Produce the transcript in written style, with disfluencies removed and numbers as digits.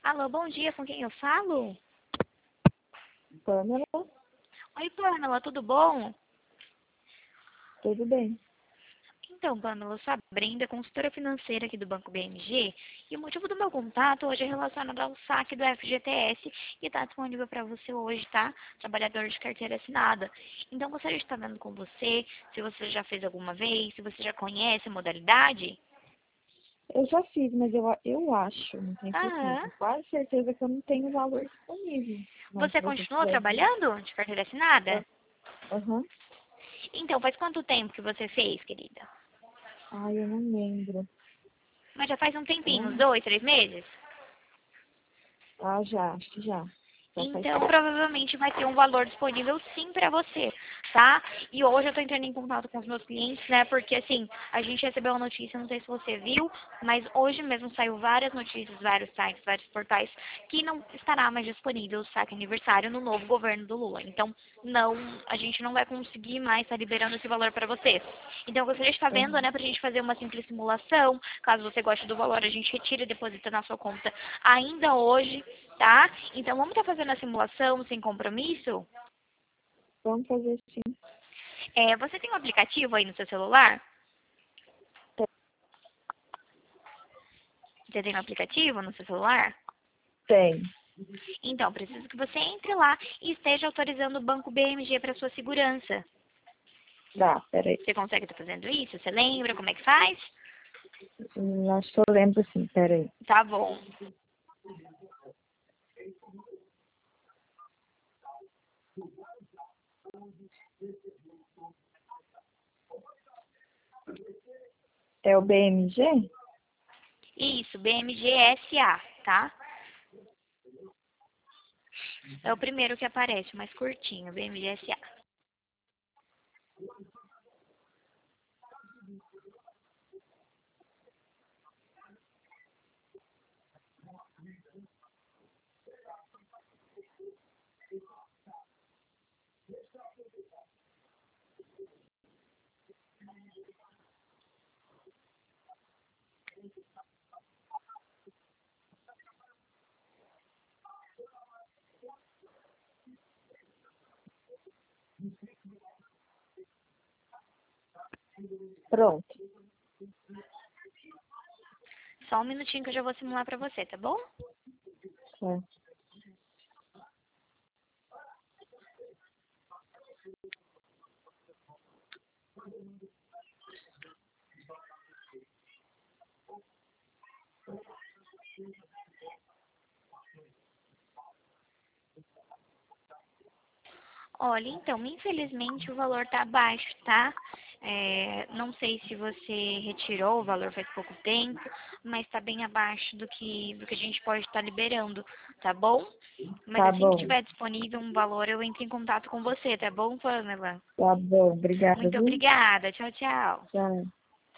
Alô, bom dia, com quem eu falo? Pamela, Oi, Pamela, tudo bom? tudo bem. Então, Pamela, eu sou a Brenda, consultora financeira aqui do Banco BMG, e o motivo do meu contato hoje é relacionado ao saque do FGTS, que está disponível para você hoje, tá? Trabalhador de carteira assinada. Então, gostaria de estar vendo com você, se você já fez alguma vez, se você já conhece a modalidade. Eu já fiz, mas eu acho, não tenho certeza, Aham. quase certeza que eu não tenho valor disponível. Mas Você se você continua quiser ver. trabalhando de carteira assinada? Aham. Então, faz quanto tempo que você fez, querida? Ai, eu não lembro. Mas já faz um Eu tempinho, uns não... 2, 3 meses? Já, acho que já. Já faz Então, tempo. provavelmente vai ter um valor disponível sim para você, tá? E hoje eu estou entrando em contato com os meus clientes, né? Porque assim, a gente recebeu uma notícia, não sei se você viu, mas hoje mesmo saiu várias notícias, vários sites, vários portais, que não estará mais disponível o saque aniversário no novo governo do Lula. Então, não, a gente não vai conseguir mais estar liberando esse valor para vocês. Então, eu gostaria de estar vendo, Aham. né, para a gente fazer uma simples simulação. Caso você goste do valor, a gente retira e deposita na sua conta ainda hoje, tá? Então, vamos estar fazendo a simulação sem compromisso? Vamos fazer sim. Você tem um aplicativo aí no seu celular? Você tem um aplicativo no seu celular? Tem. Então, preciso que você entre lá e esteja autorizando o Banco BMG para sua segurança. Dá, peraí. Você consegue estar fazendo isso? Você lembra como é que faz? Acho que eu lembro sim, peraí. Tá bom. É o BMG? Isso, BMGSA, tá? É o primeiro que aparece, o mais curtinho, BMGSA. Pronto. Só um minutinho que eu já vou simular para você, tá bom? É. Olha, então, infelizmente o valor tá baixo, tá? Não sei se você retirou o valor faz pouco tempo, mas tá bem abaixo do que a gente pode estar liberando, tá bom? Mas Tá assim que bom. tiver disponível um valor, eu entro em contato com você, tá bom, Pamela? Tá bom. Obrigada, Muito viu? obrigada. Tchau, tchau. Tchau.